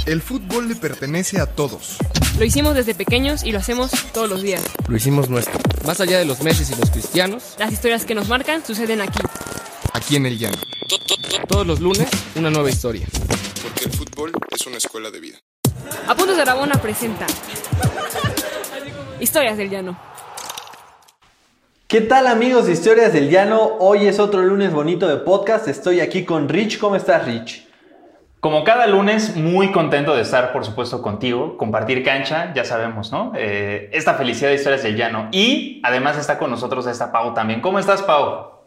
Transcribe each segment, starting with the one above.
El fútbol le pertenece a todos. Lo hicimos desde pequeños y lo hacemos todos los días. Lo hicimos nuestro. Más allá de los Messi y los Cristianos, las historias que nos marcan suceden aquí. Aquí en el llano. Todos los lunes, una nueva historia. Porque el fútbol es una escuela de vida. Apuntes de Rabona presenta Historias del Llano. ¿Qué tal, amigos de Historias del Llano? Hoy es otro lunes bonito de podcast. Estoy aquí con Rich. ¿Cómo estás, Rich? Como cada lunes, muy contento de estar, por supuesto, contigo, compartir cancha, ya sabemos, ¿no? Esta felicidad de Historias del Llano. Y además está con nosotros esta Pau también. ¿Cómo estás, Pau?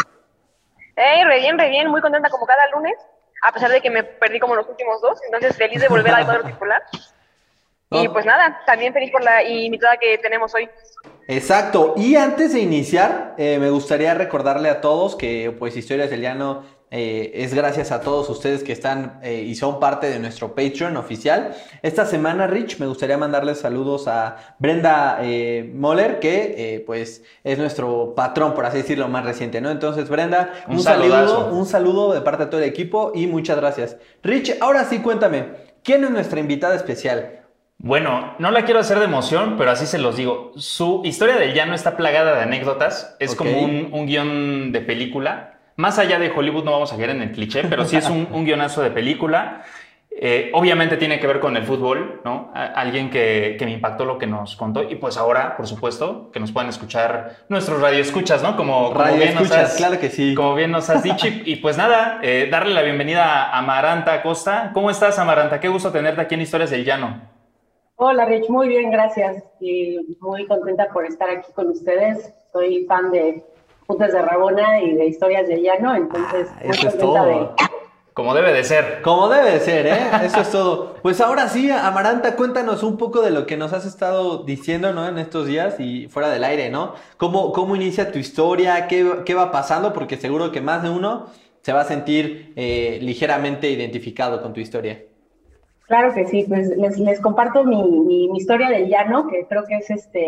Re bien, muy contenta como cada lunes, a pesar de que me perdí como los últimos dos, entonces feliz de volver al cuadro titular. Y pues nada, también feliz por la invitada que tenemos hoy. Exacto, y antes de iniciar, me gustaría recordarle a todos que pues Historias del Llano es gracias a todos ustedes que están y son parte de nuestro Patreon oficial. Esta semana, Rich, me gustaría mandarles saludos a Brenda Moller, que pues es nuestro patrón, por así decirlo, más reciente, ¿no? Entonces, Brenda, un saludo de parte de todo el equipo y muchas gracias. Rich, ahora sí, cuéntame, ¿quién es nuestra invitada especial? Bueno, no la quiero hacer de emoción, pero así se los digo. Su Historia del Llano está plagada de anécdotas. Es como un guión de película. Más allá de Hollywood no vamos a caer en el cliché, pero sí es un guionazo de película. Obviamente tiene que ver con el fútbol, ¿no? Alguien que me impactó lo que nos contó. Y pues ahora, por supuesto, que nos puedan escuchar nuestros radioescuchas, ¿no? Como bien claro que sí. Como bien nos has dicho. Y pues nada, darle la bienvenida a Amaranta Acosta. ¿Cómo estás, Amaranta? Qué gusto tenerte aquí en Historias del Llano. Hola, Rich, muy bien, gracias. Y muy contenta por estar aquí con ustedes. Soy fan de Apuntes de Rabona y de Historias del Llano, entonces muy eso es contenta todo. Como debe de ser. Como debe de ser, ¿eh? Eso es todo. Pues ahora sí, Amaranta, cuéntanos un poco de lo que nos has estado diciendo, ¿no? En estos días y fuera del aire, ¿no? ¿Cómo inicia tu historia? ¿Qué va pasando? Porque seguro que más de uno se va a sentir ligeramente identificado con tu historia. Claro que sí, pues les comparto mi historia del llano, que creo que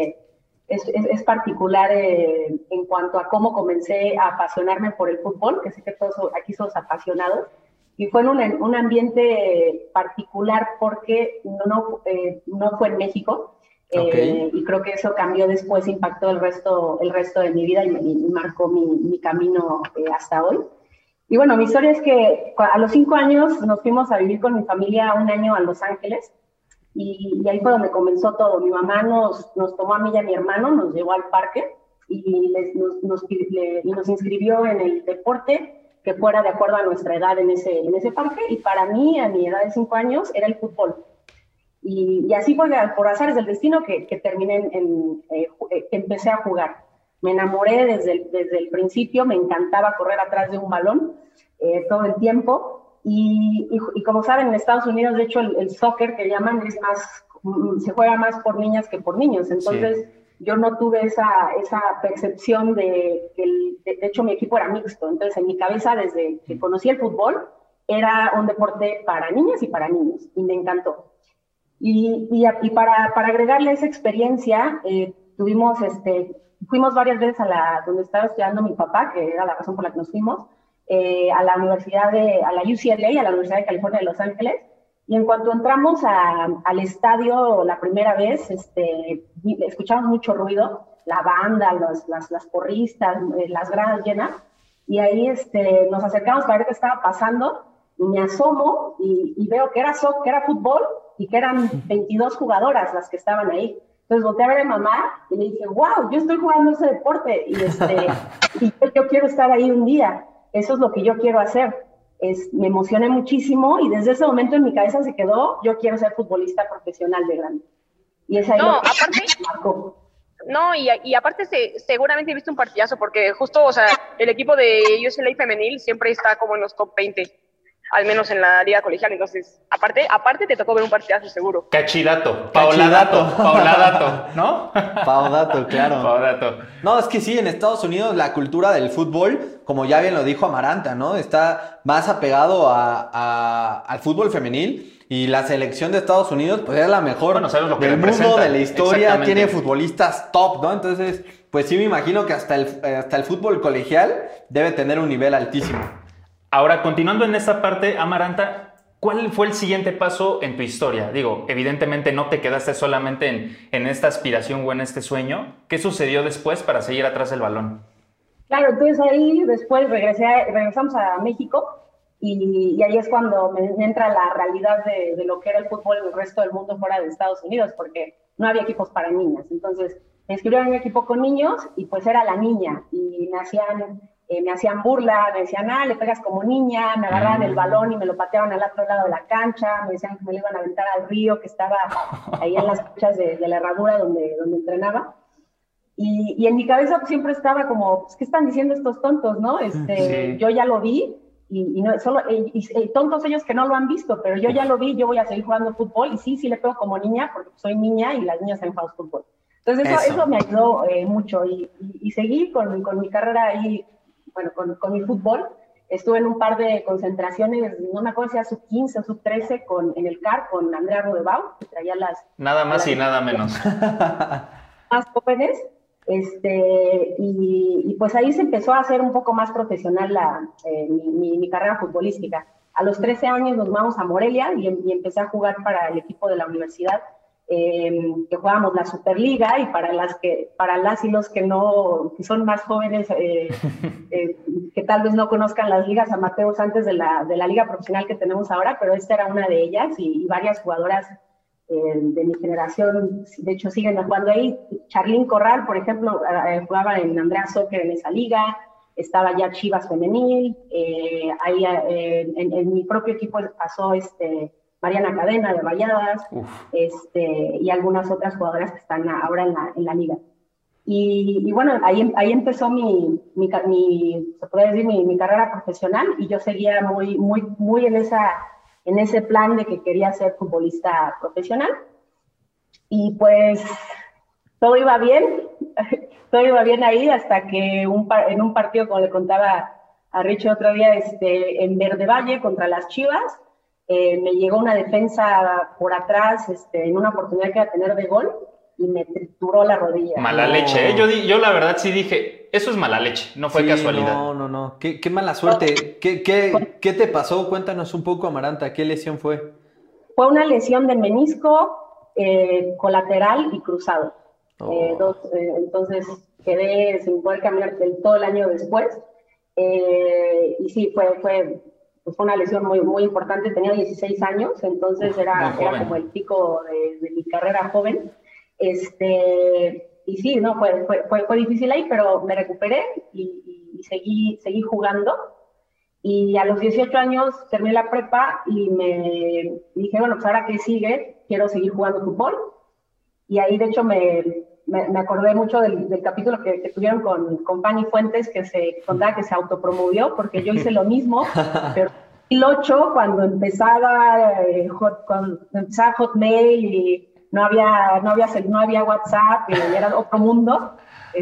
es particular en cuanto a cómo comencé a apasionarme por el fútbol, que sé que todos aquí somos apasionados, y fue en un ambiente particular porque no fue en México, y creo que eso cambió después, impactó el resto de mi vida y marcó mi camino hasta hoy. Y bueno, mi historia es que a los 5 años nos fuimos a vivir con mi familia un año a Los Ángeles y ahí fue donde comenzó todo. Mi mamá nos tomó a mí y a mi hermano, nos llevó al parque y nos inscribió en el deporte que fuera de acuerdo a nuestra edad en ese parque, y para mí, a mi edad de 5 años, era el fútbol. Y así fue por azares del destino que terminé empecé a jugar. Me enamoré desde el principio, me encantaba correr atrás de un balón todo el tiempo. Y como saben, en Estados Unidos, de hecho, el soccer que llaman se juega más por niñas que por niños. Entonces, yo no tuve esa percepción de hecho, mi equipo era mixto. Entonces, en mi cabeza, desde que conocí el fútbol, era un deporte para niñas y para niños. Y me encantó. Y para agregarle esa experiencia, fuimos varias veces donde estaba estudiando mi papá, que era la razón por la que nos fuimos, a la a la UCLA, a la Universidad de California de Los Ángeles, y en cuanto entramos al estadio la primera vez, escuchamos mucho ruido, la banda, las porristas, las gradas llenas, y ahí nos acercamos para ver qué estaba pasando, y me asomo y veo que era fútbol y que eran 22 jugadoras las que estaban ahí. Entonces volteé a ver a mamá y le dije, wow, yo estoy jugando ese deporte y yo quiero estar ahí un día. Eso es lo que yo quiero hacer. Me emocioné muchísimo y desde ese momento en mi cabeza se quedó, yo quiero ser futbolista profesional de grande. Y es ahí lo que marcó. No, y aparte seguramente he visto un partidazo porque justo, o sea, el equipo de UCLA femenil siempre está como en los top 20. Al menos en la liga colegial, entonces, aparte te tocó ver un partidazo seguro. Cachidato, Pauladato, ¿no? Paudato, claro. Paudato. No, es que sí, en Estados Unidos la cultura del fútbol, como ya bien lo dijo Amaranta, ¿no? Está más apegado al fútbol femenil, y la selección de Estados Unidos, pues es la mejor del mundo, de la historia, tiene futbolistas top, ¿no? Entonces, pues sí me imagino que hasta el fútbol colegial debe tener un nivel altísimo. Ahora, continuando en esta parte, Amaranta, ¿Cuál fue el siguiente paso en tu historia? Digo, evidentemente no te quedaste solamente en esta aspiración o en este sueño. ¿Qué sucedió después para seguir atrás del balón? Claro, entonces ahí después regresamos a México y ahí es cuando me entra la realidad de lo que era el fútbol en el resto del mundo fuera de Estados Unidos, porque no había equipos para niñas. Entonces me inscribieron en un equipo con niños y pues era la niña y me hacían burla, me decían, le pegas como niña, me agarraban el balón y me lo pateaban al otro lado de la cancha, me decían que me lo iban a aventar al río que estaba ahí en las canchas de la herradura donde entrenaba. Y en mi cabeza pues, siempre estaba como, pues, ¿qué están diciendo estos tontos, no? Sí. Yo ya lo vi y no, solo, tontos ellos que no lo han visto, pero yo ya lo vi, yo voy a seguir jugando fútbol y sí le pego como niña porque soy niña y las niñas han jugado fútbol. Entonces eso me ayudó mucho y seguí con mi carrera ahí, bueno, con mi fútbol. Estuve en un par de concentraciones, no me acuerdo si era sub-15 o sub-13 en el CAR con Andrea Rodebau, que traía Nada más y nada menos. Más jóvenes. Y pues ahí se empezó a hacer un poco más profesional mi carrera futbolística. A los 13 años nos vamos a Morelia y empecé a jugar para el equipo de la universidad, que jugábamos la Superliga, y para las y los que son más jóvenes, que tal vez no conozcan las ligas amateurs antes de la liga profesional que tenemos ahora, pero esta era una de ellas y varias jugadoras de mi generación, de hecho siguen jugando ahí. Charlín Corral, por ejemplo, jugaba en Andrea Soccer en esa liga, estaba ya Chivas Femenil, ahí en mi propio equipo pasó Mariana Cadena de Rayadas, y algunas otras jugadoras que están ahora en la liga. Y bueno, ahí empezó se puede decir, mi carrera profesional, y yo seguía muy en ese plan de que quería ser futbolista profesional. Y pues todo iba bien ahí hasta que en un partido, como le contaba a Richie otro día, en Verde Valle contra las Chivas, me llegó una defensa por atrás en una oportunidad que iba a tener de gol y me trituró la rodilla. Mala leche, ¿eh? Yo la verdad sí dije, eso es mala leche, no fue casualidad. No. Qué mala suerte. ¿Qué te pasó? Cuéntanos un poco, Amaranta. ¿Qué lesión fue? Fue una lesión del menisco colateral y cruzado. Entonces quedé sin poder caminar todo el año después. Y sí, fue una lesión muy importante. Tenía 16 años, entonces era como el pico de mi carrera joven. Y sí, no, fue difícil ahí, pero me recuperé y seguí jugando. Y a los 18 años terminé la prepa y me dije, bueno, pues ahora qué sigue, quiero seguir jugando fútbol. Y ahí, de hecho, me acordé mucho del capítulo que tuvieron con Fanny Fuentes, que se contaba que se autopromovió, porque yo hice lo mismo, pero en 2008, cuando empezaba Hotmail y no había WhatsApp, y era otro mundo.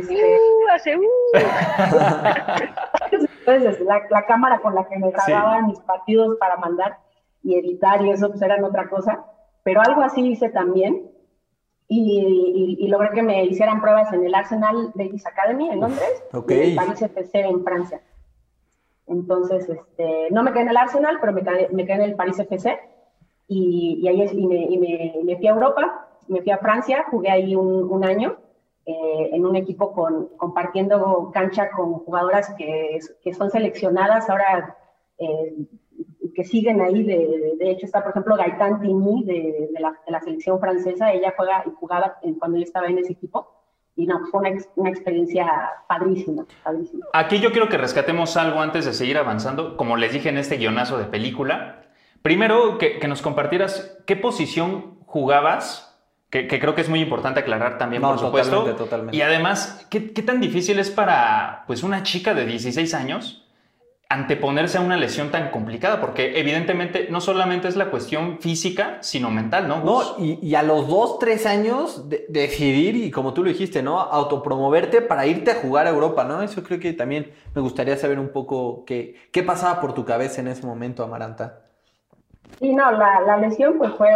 Entonces, la cámara con la que me grababan mis partidos para mandar y editar y eso, pues eran otra cosa. Pero algo así hice también. Y logré que me hicieran pruebas en el Arsenal Ladies Academy en Londres, y en el Paris FC en Francia. Entonces, no me quedé en el Arsenal, pero me quedé en el Paris FC. Y ahí me fui a Europa, me fui a Francia, jugué ahí un año en un equipo compartiendo cancha con jugadoras que son seleccionadas ahora, que siguen ahí. De hecho está, por ejemplo, Gaëtane Tigny de la selección francesa. Ella jugaba cuando yo estaba en ese equipo. Y no, fue una experiencia padrísima. Aquí yo quiero que rescatemos algo antes de seguir avanzando. Como les dije en este guionazo de película, primero que nos compartieras qué posición jugabas, que creo que es muy importante aclarar también, por supuesto. Totalmente. Y además, ¿qué tan difícil es para pues, una chica de 16 años anteponerse a una lesión tan complicada? Porque evidentemente no solamente es la cuestión física, sino mental, ¿no? No, y a los 2-3 años decidir, y como tú lo dijiste, ¿no? Autopromoverte para irte a jugar a Europa, ¿no? Eso creo que también me gustaría saber un poco qué pasaba por tu cabeza en ese momento, Amaranta. Sí, no, la lesión pues fue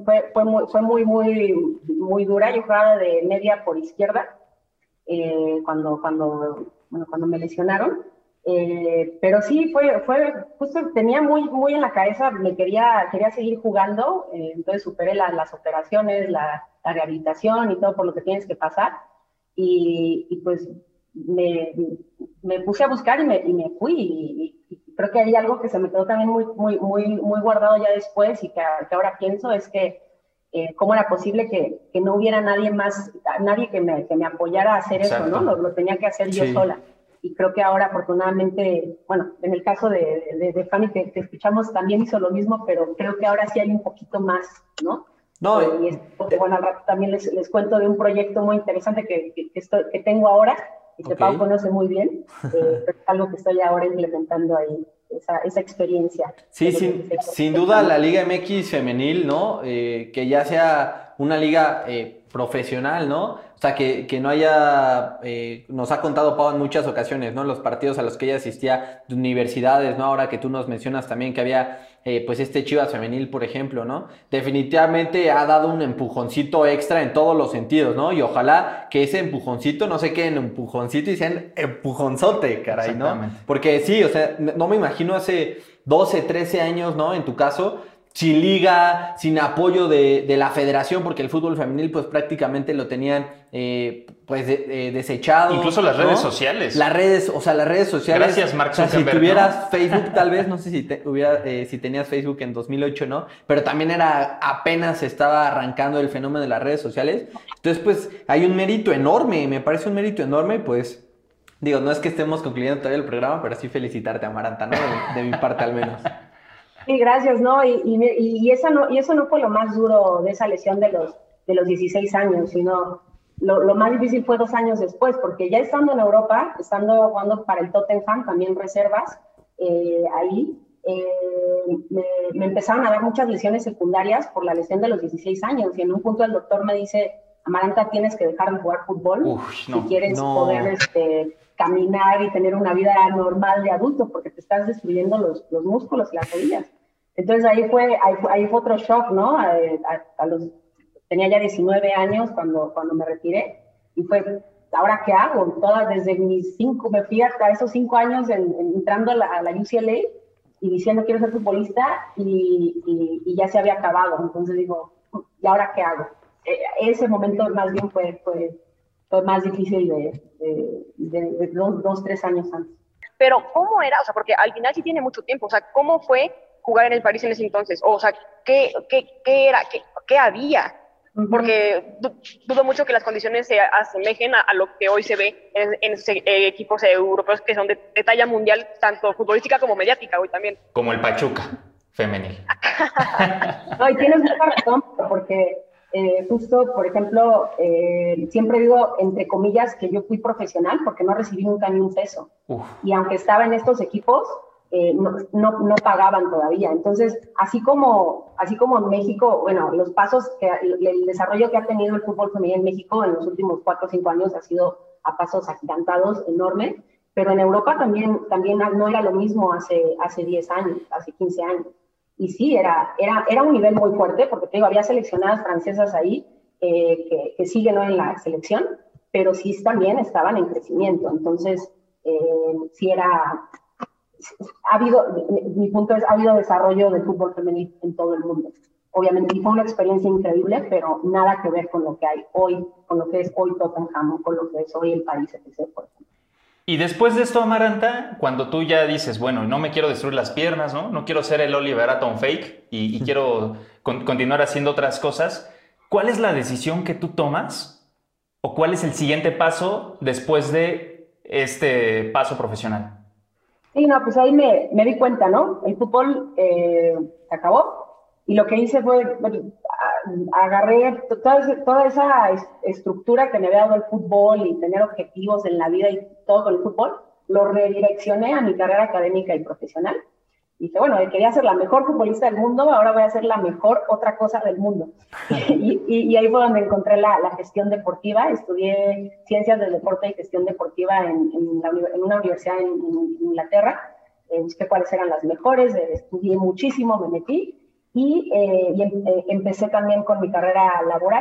muy dura. Yo jugaba de media por izquierda cuando me lesionaron. Pero sí, justo tenía muy en la cabeza, quería seguir jugando, entonces superé las operaciones, la rehabilitación y todo por lo que tienes que pasar, y pues me puse a buscar y me fui, y creo que hay algo que se me quedó también muy guardado ya después, y que ahora pienso, es que cómo era posible que no hubiera nadie que me apoyara a hacer Exacto. eso, ¿no? Lo tenía que hacer yo sola. Y creo que ahora, afortunadamente, bueno, en el caso de Fanny, que escuchamos, también hizo lo mismo, pero creo que ahora sí hay un poquito más, ¿no? No, Bueno, al rato también les cuento de un proyecto muy interesante que tengo ahora, y que Pau conoce muy bien, pero es algo que estoy ahora implementando ahí, esa experiencia. Sí, sin duda la Liga MX femenil, ¿no? Que ya sea una liga profesional, ¿no? O sea, que no haya, nos ha contado Pau en muchas ocasiones, ¿no? Los partidos a los que ella asistía de universidades, ¿no? Ahora que tú nos mencionas también que había, pues Chivas femenil, por ejemplo, ¿no? Definitivamente ha dado un empujoncito extra en todos los sentidos, ¿no? Y ojalá que ese empujoncito no se quede en empujoncito y sea en empujonzote, caray, ¿no? Porque sí, o sea, no me imagino hace 12, 13 años, ¿no? En tu caso, sin liga, sin apoyo de la federación, porque el fútbol femenil pues prácticamente lo tenían desechado. Incluso las redes sociales. Las redes sociales. Gracias, Mark Zuckerberg. Si tuvieras Facebook, tal vez, no sé si tenías Facebook en 2008, ¿no? Pero también apenas estaba arrancando el fenómeno de las redes sociales. Entonces, pues, hay un mérito enorme, me parece un mérito enorme, pues, digo, no es que estemos concluyendo todavía el programa, pero sí felicitarte, Amaranta, ¿no? De mi parte, al menos. Sí, gracias, ¿no? Y eso no fue lo más duro de esa lesión de los 16 años, sino lo más difícil fue 2 años después, porque ya estando en Europa, estando jugando para el Tottenham, también reservas, me empezaron a dar muchas lesiones secundarias por la lesión de los 16 años, y en un punto el doctor me dice, Amaranta, tienes que dejar de jugar fútbol si quieres poder caminar y tener una vida normal de adulto, porque te estás destruyendo los músculos y las rodillas. Entonces ahí fue otro shock, ¿no? Tenía ya 19 años cuando me retiré, y fue, ¿ahora qué hago? Desde mis 5, me fui hasta esos 5 años entrando a la UCLA y diciendo quiero ser futbolista, y ya se había acabado. Entonces digo, ¿y ahora qué hago? Ese momento más bien fue más difícil de 2, 3 años antes. Pero, ¿cómo era? O sea, porque al final sí tiene mucho tiempo. O sea, ¿cómo fue jugar en el París en ese entonces? O sea, ¿qué era? ¿Qué había? Porque dudo mucho que las condiciones se asemejen a lo que hoy se ve en equipos europeos que son de talla mundial, tanto futbolística como mediática hoy también. Como el Pachuca femenil. No, y tienes mucha razón, porque justo, por ejemplo, siempre digo, entre comillas, que yo fui profesional porque no recibí nunca ni un peso. Y aunque estaba en estos equipos, no pagaban todavía. Entonces, así como en México, bueno, los pasos, el desarrollo que ha tenido el fútbol femenino en México en los últimos 4 o 5 años ha sido a pasos agigantados, enorme, pero en Europa también no era lo mismo hace 10 años, hace 15 años. Y sí, era un nivel muy fuerte, porque te digo, había seleccionadas francesas ahí que siguen en la selección, pero sí también estaban en crecimiento. Entonces, sí mi punto es, ha habido desarrollo del fútbol femenino en todo el mundo. Obviamente, fue una experiencia increíble, pero nada que ver con lo que hay hoy, con lo que es hoy Tottenham, con lo que es hoy el París, etc., por ejemplo. Y después de esto, Amaranta, cuando tú ya dices, bueno, no me quiero destruir las piernas, no quiero ser el Oliver Atom fake y quiero continuar haciendo otras cosas, ¿cuál es la decisión que tú tomas o cuál es el siguiente paso después de este paso profesional? Sí, no, pues ahí me di cuenta, ¿no? El fútbol se acabó, y lo que hice fue, agarré toda esa estructura que me había dado el fútbol y tener objetivos en la vida y todo con el fútbol, lo redireccioné a mi carrera académica y profesional. Y dije, bueno, quería ser la mejor futbolista del mundo, ahora voy a ser la mejor otra cosa del mundo. y ahí fue donde encontré la gestión deportiva. Estudié ciencias del deporte y gestión deportiva en una universidad en Inglaterra. Busqué cuáles eran las mejores, estudié muchísimo, me metí y empecé también con mi carrera laboral.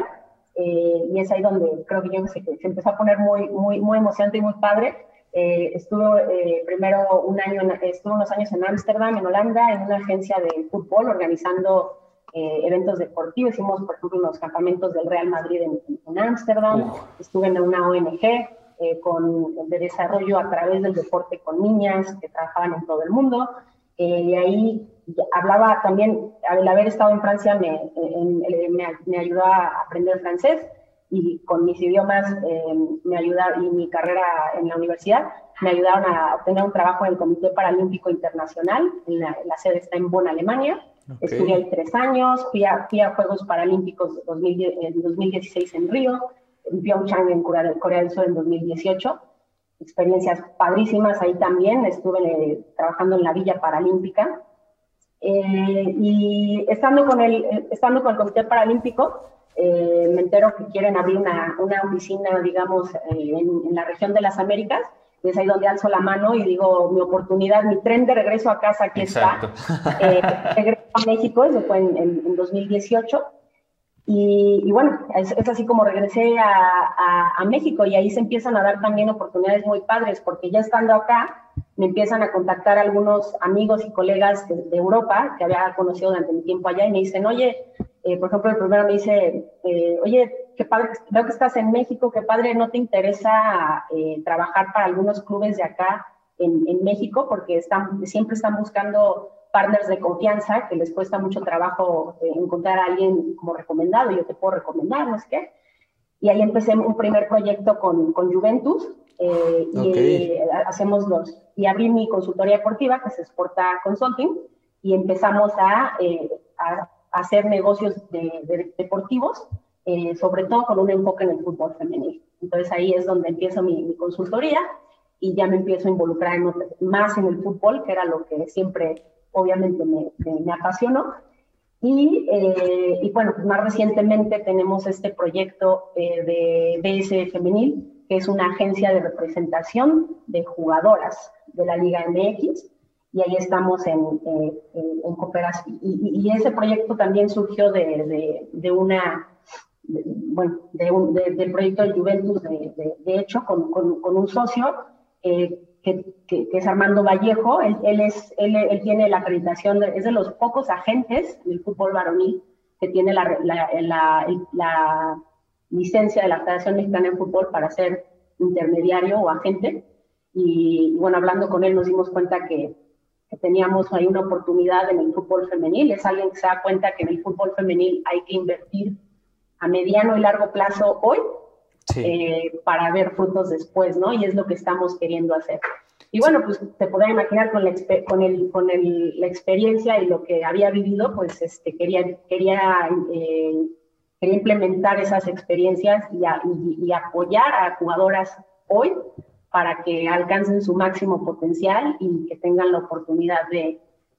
y es ahí donde creo que yo se empezó a poner muy emocionante y muy padre. Estuve primero estuve unos años en Ámsterdam, en Holanda, en una agencia de fútbol organizando eventos deportivos. Hicimos, por ejemplo, unos campamentos del Real Madrid en Ámsterdam. Estuve en una ONG de desarrollo a través del deporte con niñas que trabajaban en todo el mundo. Y ahí hablaba también, al haber estado en Francia, me ayudó a aprender francés, y con mis idiomas y mi carrera en la universidad me ayudaron a obtener un trabajo en el Comité Paralímpico Internacional. La sede está en Bonn, Alemania. Estudié ahí 3 años, fui a Juegos Paralímpicos en 2016 en Río, en Pyeongchang en Corea del Sur en 2018. Experiencias padrísimas ahí también. Estuve trabajando en la Villa Paralímpica. Y estando con el Comité Paralímpico, me entero que quieren abrir una oficina, digamos, en la región de las Américas. Es ahí donde alzo la mano y digo, mi oportunidad, mi tren de regreso a casa, aquí Exacto. está. Regreso a México, eso fue en 2018. Y bueno, es así como regresé a México, y ahí se empiezan a dar también oportunidades muy padres, porque ya estando acá me empiezan a contactar algunos amigos y colegas de Europa que había conocido durante mi tiempo allá, y me dicen, oye, por ejemplo, el primero me dice, oye, qué padre, veo que estás en México, qué padre, ¿no te interesa trabajar para algunos clubes de acá en México? Porque siempre están buscando partners de confianza, que les cuesta mucho trabajo encontrar a alguien como recomendado. Yo te puedo recomendar, no sé qué. Y ahí empecé un primer proyecto con Juventus, y abrí mi consultoría deportiva, que es Sporta Consulting, y empezamos a hacer negocios deportivos, sobre todo con un enfoque en el fútbol femenil. Entonces ahí es donde empiezo mi consultoría, y ya me empiezo a involucrar más en el fútbol, que era lo que siempre obviamente me apasionó. Y bueno, pues más recientemente tenemos este proyecto de BS Femenil, que es una agencia de representación de jugadoras de la Liga MX, y ahí estamos en cooperación. Y ese proyecto también surgió del proyecto de Juventus, de hecho, con un socio, que es Armando Vallejo. Él tiene la acreditación, es de los pocos agentes del fútbol varonil que tiene la licencia de la Federación Mexicana de Fútbol para ser intermediario o agente. Y bueno, hablando con él nos dimos cuenta que teníamos ahí una oportunidad en el fútbol femenil. Es alguien que se da cuenta que en el fútbol femenil hay que invertir a mediano y largo plazo hoy, para ver frutos después, ¿no? Y es lo que estamos queriendo hacer. Y bueno, pues te podrás imaginar con la experiencia y lo que había vivido, pues quería implementar esas experiencias y apoyar a jugadoras hoy para que alcancen su máximo potencial y que tengan la oportunidad de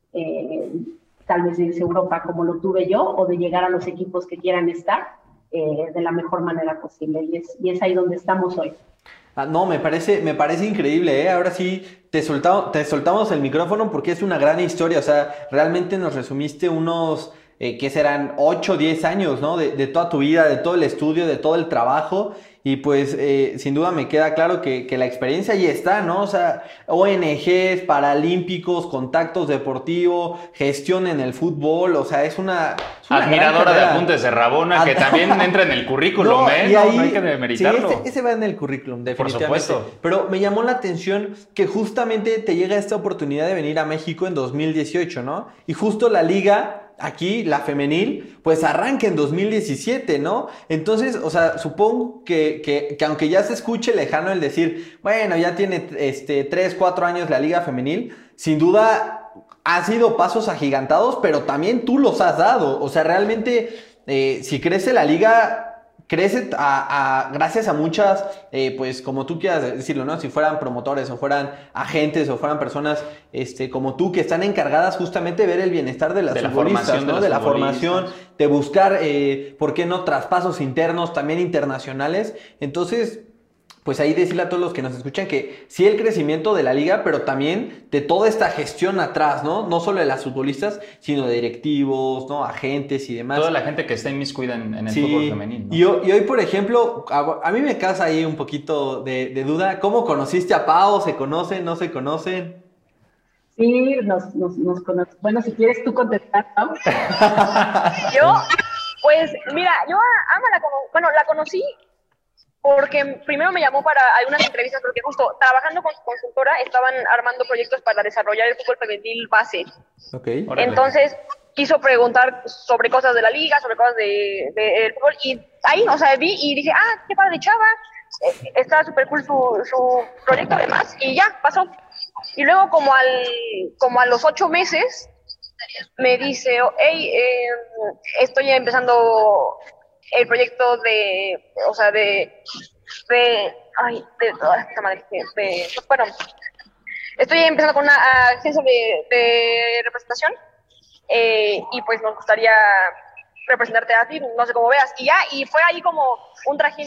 tal vez irse a Europa como lo tuve yo, o de llegar a los equipos que quieran estar de la mejor manera posible, y es ahí donde estamos hoy. No, me parece increíble, ¿eh? Ahora sí te soltamos el micrófono, porque es una gran historia. O sea, realmente nos resumiste unos, ¿qué serán? 8 o 10 años, ¿no? De toda tu vida, de todo el estudio, de todo el trabajo. Y pues sin duda me queda claro que la experiencia ahí está, ¿no? O sea, ONGs, paralímpicos, contactos deportivos, gestión en el fútbol, o sea, es una admiradora de Apuntes de Rabona, que también entra en el currículum, no, ¿eh? Y ahí, no hay que demeritarlo. Sí, ese va en el currículum, definitivamente. Por supuesto. Pero me llamó la atención que justamente te llega esta oportunidad de venir a México en 2018, ¿no? Y justo la liga aquí, la femenil, pues arranca en 2017, ¿no? Entonces, o sea, supongo que aunque ya se escuche lejano el decir, bueno, ya tiene 3, 4 años la liga femenil, sin duda ha sido pasos agigantados, pero también tú los has dado. O sea, realmente, si crece la liga, crece gracias a muchas, pues como tú quieras decirlo, ¿no? Si fueran promotores o fueran agentes o fueran personas como tú, que están encargadas justamente de ver el bienestar de las futbolistas, ¿no? De la formación, de buscar, ¿por qué no? Traspasos internos, también internacionales. Entonces, pues ahí decirle a todos los que nos escuchan que sí el crecimiento de la liga, pero también de toda esta gestión atrás, ¿no? No solo de las futbolistas, sino de directivos, ¿no? Agentes y demás. Toda la gente que está inmiscuida en el fútbol femenino, ¿no? Y hoy, por ejemplo, a mí me causa ahí un poquito de duda. ¿Cómo conociste a Pau? ¿Se conocen? ¿No se conocen? Sí, nos conocemos. Bueno, si quieres tú contestar, Pau. Yo, pues, mira, yo a Ama la conocí porque primero me llamó para algunas entrevistas, porque justo trabajando con su consultora estaban armando proyectos para desarrollar el fútbol femenil base. Ok. Entonces quiso preguntar sobre cosas de la liga, sobre cosas del fútbol, y ahí, o sea, vi y dije, qué padre chava, está súper cool su proyecto además, y ya, pasó. Y luego como a los 8 meses me dice, hey, estoy empezando el proyecto bueno, estoy empezando con una agencia de representación, y pues nos gustaría representarte a ti, no sé cómo veas, y fue ahí como un trajín,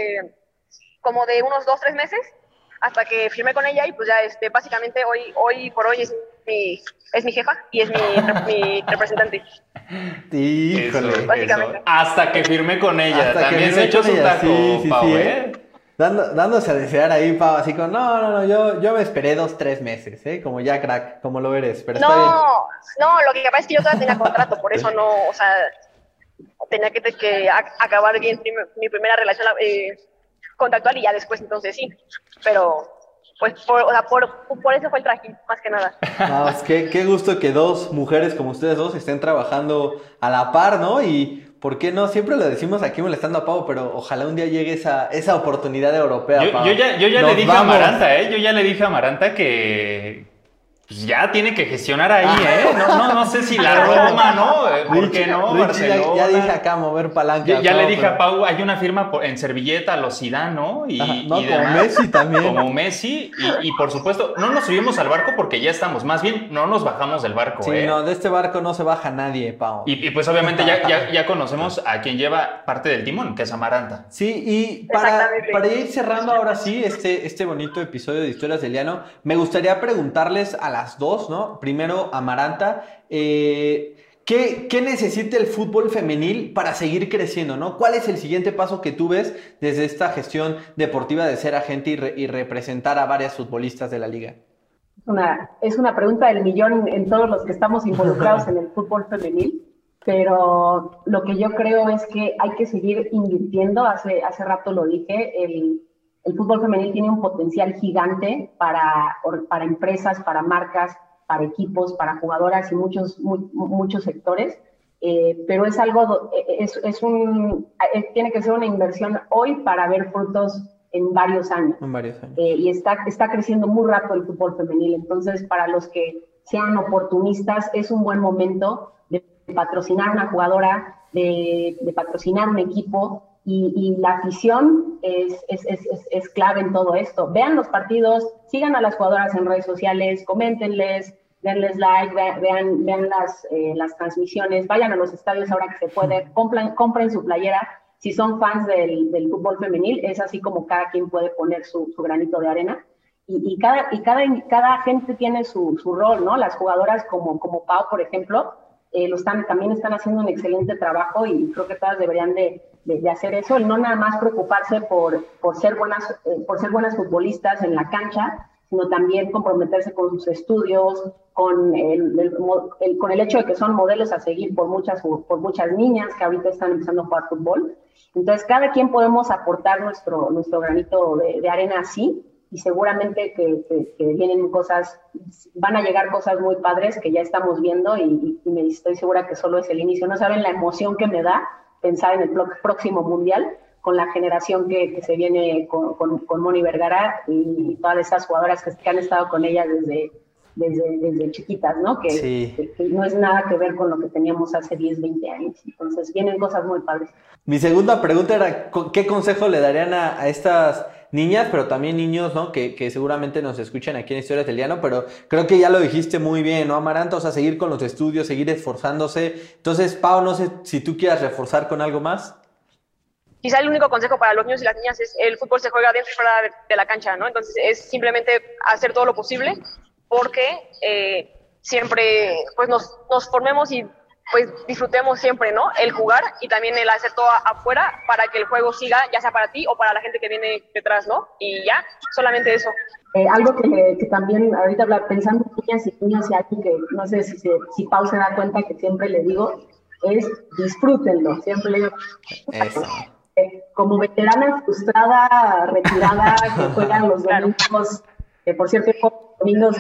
como de unos 2-3 meses, hasta que firmé con ella, y pues ya, básicamente hoy por hoy es mi jefa y es mi representante. Híjole. Eso, Básicamente. hasta que firmé con ella. Hasta que También firmé se echó con su ella, taco, sí, Pau, ¿eh? Dándose a desear ahí, Pau, así como, no, yo me esperé 2-3 meses, como ya crack, como lo eres, pero está bien. No, lo que pasa es que yo todavía tenía contrato, por eso no, o sea, tenía que acabar bien mi primera relación contractual y ya después, entonces sí, pero pues por eso fue el trajín, más que nada. No, es que qué gusto que dos mujeres como ustedes dos estén trabajando a la par, ¿no? Y ¿por qué no? Siempre lo decimos aquí molestando a Pau, pero ojalá un día llegue esa oportunidad europea, Pau. Yo ya le dije a Amaranta, yo ya le dije a Amaranta que pues ya tiene que gestionar ahí, No sé si la Roma, ¿no? ¿Por qué no? Richie, Barcelona. ya dije acá mover palanca. Ya le dije a Pau, hay una firma en servilleta a los Zidane, ¿no? Como demás. Messi también. Como Messi, y por supuesto, no nos subimos al barco porque ya estamos, más bien no nos bajamos del barco, Sí, no, de este barco no se baja nadie, Pau. Y pues obviamente ya conocemos a quien lleva parte del timón, que es Amaranta. Sí, y para ir cerrando ahora sí este bonito episodio de Historias del Llano, me gustaría preguntarles a las dos, ¿no? Primero, Amaranta, ¿qué necesita el fútbol femenil para seguir creciendo, ¿no? ¿Cuál es el siguiente paso que tú ves desde esta gestión deportiva de ser agente y representar a varias futbolistas de la liga? Es una pregunta del millón en todos los que estamos involucrados en el fútbol femenil, pero lo que yo creo es que hay que seguir invirtiendo. Hace rato lo dije, el fútbol femenil tiene un potencial gigante para empresas, para marcas, para equipos, para jugadoras y muchos sectores, pero es algo, tiene que ser una inversión hoy para ver frutos en varios años. Y está creciendo muy rápido el fútbol femenil, entonces para los que sean oportunistas es un buen momento de patrocinar una jugadora, de patrocinar un equipo, y la afición es clave en todo esto. Vean los partidos, sigan a las jugadoras en redes sociales, coméntenles, denles like, vean las transmisiones, vayan a los estadios ahora que se puede, compren su playera. Si son fans del fútbol femenil, es así como cada quien puede poner su granito de arena. Y cada gente tiene su rol, ¿no? Las jugadoras como Pau, por ejemplo, también están haciendo un excelente trabajo, y creo que todas deberían de hacer eso, y no nada más preocuparse por ser buenas futbolistas en la cancha, sino también comprometerse con sus estudios, con el hecho de que son modelos a seguir por muchas niñas que ahorita están empezando a jugar fútbol. Entonces, cada quien podemos aportar nuestro granito de arena así, y seguramente que van a llegar cosas muy padres que ya estamos viendo, y estoy segura que solo es el inicio. No saben la emoción que me da pensar en el próximo mundial con la generación que se viene con Moni Vergara y todas esas jugadoras que han estado con ella desde chiquitas, ¿no? Que no es nada que ver con lo que teníamos hace 10, 20 años. Entonces vienen cosas muy padres. Mi segunda pregunta era, ¿qué consejo le darían a estas niñas, pero también niños, ¿no? Que seguramente nos escuchan aquí en Historias del Llano, pero creo que ya lo dijiste muy bien, ¿no, Amaranta? O sea, seguir con los estudios, seguir esforzándose. Entonces, Pau, no sé si tú quieras reforzar con algo más. quizá el único consejo para los niños y las niñas es el fútbol se juega dentro y fuera de la cancha, ¿no? Entonces es simplemente hacer todo lo posible porque siempre pues nos formemos y pues disfrutemos siempre, ¿no? El jugar y también el hacer todo afuera para que el juego siga, ya sea para ti o para la gente que viene detrás, ¿no? Y ya, solamente eso. Algo que también ahorita pensando en niñas y niños y algo que no sé si Pau se da cuenta que siempre le digo, es disfrútenlo, siempre le digo. Eso. Como veterana frustrada, retirada, que juegan los domingos, por cierto, domingos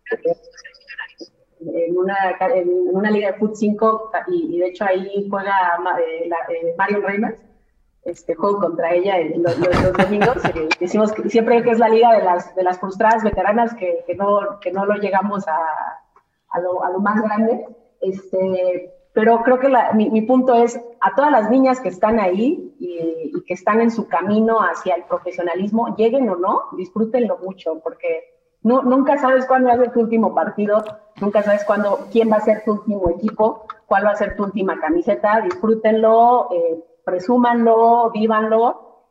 en una liga de Fut 5 y de hecho ahí juega Marion Reimers, juego contra ella los domingos. Decimos que siempre que es la liga de las frustradas veteranas que no lo llegamos a lo más grande. Pero creo que mi punto es a todas las niñas que están ahí y que están en su camino hacia el profesionalismo, lleguen o no, disfrútenlo mucho, porque nunca sabes cuándo va a ser tu último partido, nunca sabes quién va a ser tu último equipo, cuál va a ser tu última camiseta. Disfrútenlo, presúmanlo, vívanlo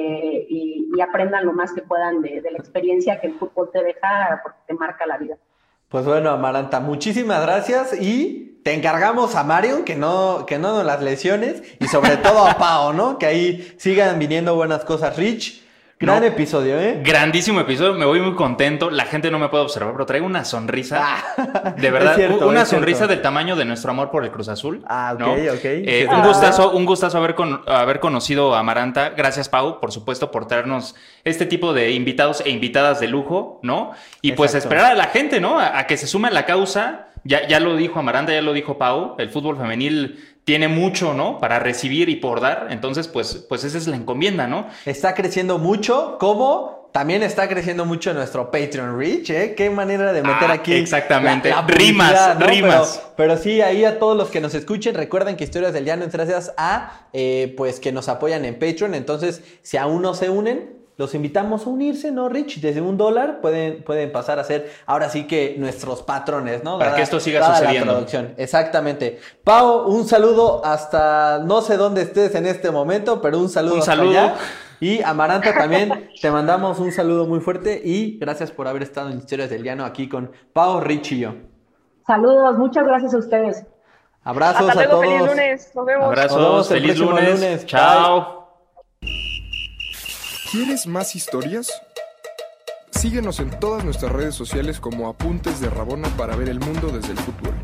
y aprendan lo más que puedan de la experiencia que el fútbol te deja, porque te marca la vida. Pues bueno, Amaranta, muchísimas gracias y te encargamos a Marion que no nos las lesiones y sobre todo a Pau, ¿no? Que ahí sigan viniendo buenas cosas. Rich, gran episodio, ¿eh? Grandísimo episodio, me voy muy contento. La gente no me puede observar, pero traigo una sonrisa. De verdad, cierto, una sonrisa del tamaño de nuestro amor por el Cruz Azul. Ah, ok, ¿no? ok. Un gustazo haber conocido a Amaranta. Gracias, Pau, por supuesto, por traernos este tipo de invitados e invitadas de lujo, ¿no? Y pues esperar a la gente, ¿no? A que se sume a la causa. Ya lo dijo Amaranta, ya lo dijo Pau. El fútbol femenil tiene mucho, ¿no? Para recibir y por dar. Entonces, pues esa es la encomienda, ¿no? Está creciendo mucho, como también está creciendo mucho nuestro Patreon Rich, ¿eh? Qué manera de meter aquí. Exactamente. La rimas, ¿no? rimas. Pero sí, ahí a todos los que nos escuchen, recuerden que Historias del Llano es gracias a, pues, que nos apoyan en Patreon. Entonces, si aún no se unen, los invitamos a unirse, ¿no, Rich? Desde $1 pueden pasar a ser, ahora sí que nuestros patrones, ¿no? Para que esto siga sucediendo. La producción. Exactamente. Pau, un saludo hasta no sé dónde estés en este momento, pero un saludo hasta allá. Y Amaranta también, te mandamos un saludo muy fuerte y gracias por haber estado en Historias del Llano aquí con Pau, Rich y yo. Saludos, muchas gracias a ustedes. Abrazos Hasta luego, a todos. feliz lunes, nos vemos. Abrazos, Nos vemos el feliz próximo lunes. Chao. ¿Quieres más historias? Síguenos en todas nuestras redes sociales como Apuntes de Rabona para ver el mundo desde el fútbol.